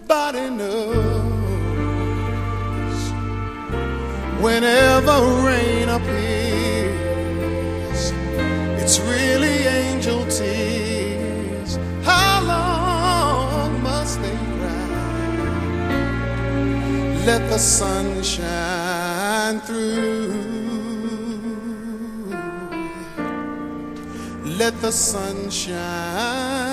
Nobody knows. Whenever rain appears, it's really angel tears. How long must they cry? Let the sun shine through. Let the sun shine.